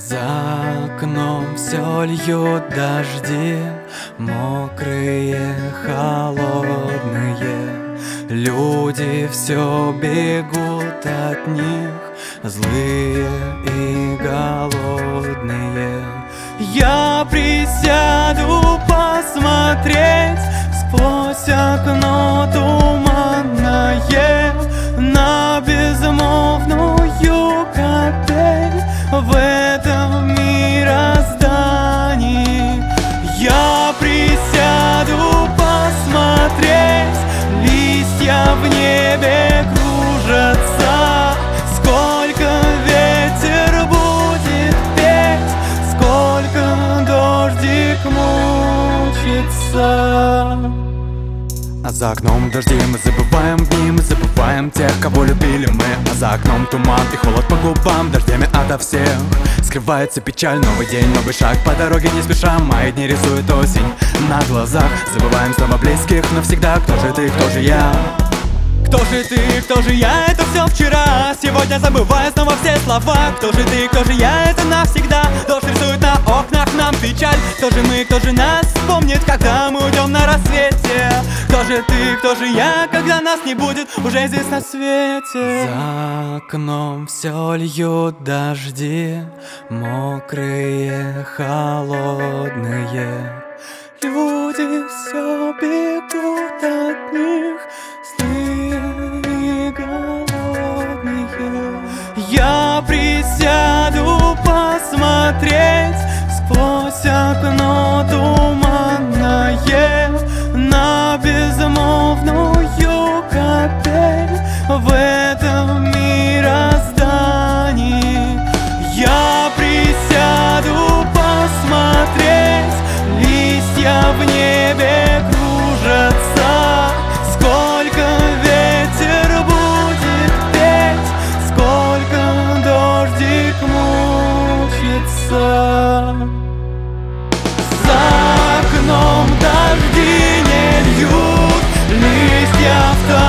За окном все льют дожди, мокрые, холодные. Люди все бегут от них, злые и голодные. Я присяду посмотреть сквозь окно туманное на безмолвную капель в этом мироздании. Я присяду посмотреть, листья в небе кружатся, сколько ветер будет петь, сколько дождик мучится. А за окном дожди, мы забываем дни, мы забываем тех, кого любили мы. А за окном туман и холод по губам, дождями ото всех скрывается печаль. Новый день, новый шаг, по дороге не спеша, мои дни рисует осень на глазах. Забываем снова близких навсегда, кто же ты, кто же я? Кто же ты, кто же я, это все вчера. Сегодня забываю снова все слова. Кто же ты, кто же я, это навсегда. Дождь рисует на окнах нам печаль. Кто же мы, кто же нас вспомнит, когда мы уйдем на рассвете? Кто же ты, кто же я, когда нас не будет уже здесь на свете? За окном все льют дожди, мокрые, холодные. Люди все бегут от них, злые и голодные. Я присяду посмотреть сквозь окно туманное на безмолвную капель в этом мироздании. Я присяду посмотреть, листья в небе кружатся, сколько ветер будет петь, сколько дождик мучится. За окном дожди не льют, листья в